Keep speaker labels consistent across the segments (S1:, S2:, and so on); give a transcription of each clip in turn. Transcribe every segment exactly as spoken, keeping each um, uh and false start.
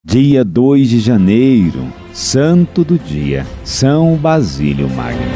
S1: Dia dois de janeiro, Santo do Dia, São Basílio Magno.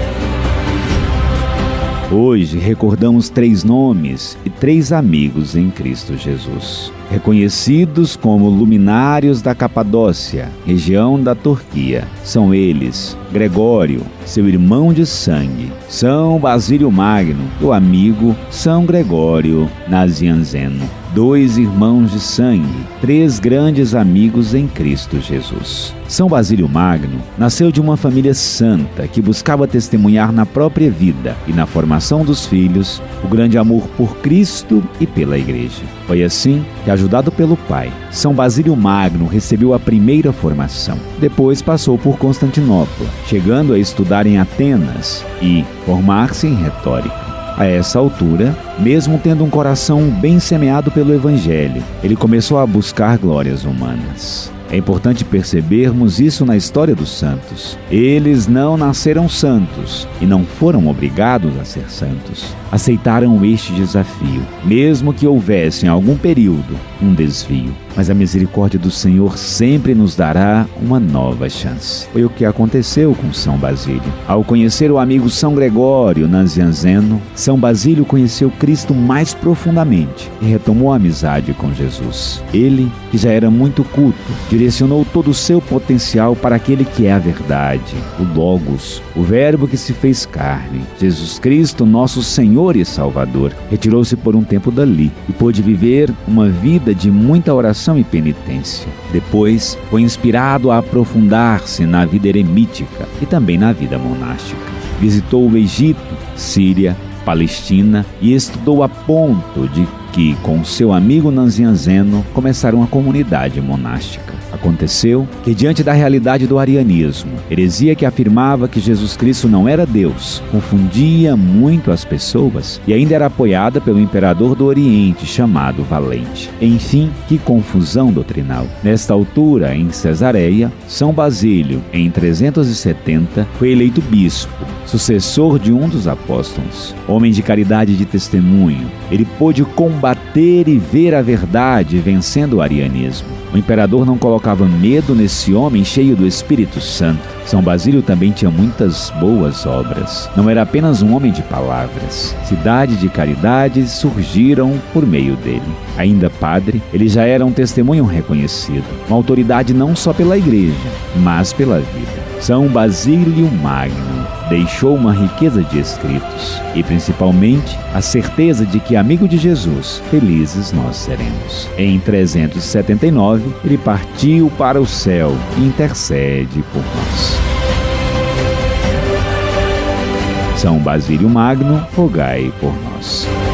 S1: Hoje recordamos três nomes e três amigos em Cristo Jesus, reconhecidos como luminários da Capadócia, região da Turquia. São eles Gregório, seu irmão de sangue, São Basílio Magno, o amigo São Gregório Nazianzeno. Dois irmãos de sangue, três grandes amigos em Cristo Jesus. São Basílio Magno nasceu de uma família santa que buscava testemunhar na própria vida e na formação dos filhos o grande amor por Cristo e pela Igreja. Foi assim que, ajudado pelo pai, São Basílio Magno recebeu a primeira formação. Depois passou por Constantinopla, chegando a estudar em Atenas e formar-se em retórica. A essa altura, mesmo tendo um coração bem semeado pelo Evangelho, ele começou a buscar glórias humanas. É importante percebermos isso na história dos santos. Eles não nasceram santos e não foram obrigados a ser santos. Aceitaram este desafio, mesmo que houvesse em algum período um desvio. Mas a misericórdia do Senhor sempre nos dará uma nova chance. Foi o que aconteceu com São Basílio. Ao conhecer o amigo São Gregório Nazianzeno, São Basílio conheceu Cristo mais profundamente e retomou a amizade com Jesus. Ele, que já era muito culto, direcionou todo o seu potencial para aquele que é a verdade, o Logos, o Verbo que se fez carne, Jesus Cristo, nosso Senhor e Salvador. Retirou-se por um tempo dali e pôde viver uma vida de muita oração e penitência. Depois, foi inspirado a aprofundar-se na vida eremítica e também na vida monástica. Visitou o Egito, Síria, Palestina e estudou a ponto de que, com seu amigo Nazianzeno, começaram a comunidade monástica. Aconteceu que, diante da realidade do arianismo, heresia que afirmava que Jesus Cristo não era Deus, confundia muito as pessoas e ainda era apoiada pelo imperador do Oriente, chamado Valente. Enfim, que confusão doutrinal. Nesta altura, em Cesareia, São Basílio, em trezentos e setenta, foi eleito bispo, sucessor de um dos apóstolos. Homem de caridade e de testemunho, ele pôde combater e ver a verdade, vencendo o arianismo. O imperador não colocava medo nesse homem cheio do Espírito Santo. São Basílio também tinha muitas boas obras. Não era apenas um homem de palavras. Cidade de caridade surgiram por meio dele. Ainda padre, ele já era um testemunho reconhecido, uma autoridade não só pela Igreja, mas pela vida. São Basílio Magno deixou uma riqueza de escritos e, principalmente, a certeza de que, amigo de Jesus, felizes nós seremos. Em trezentos e setenta e nove, ele partiu para o céu e intercede por nós. São Basílio Magno, rogai por nós.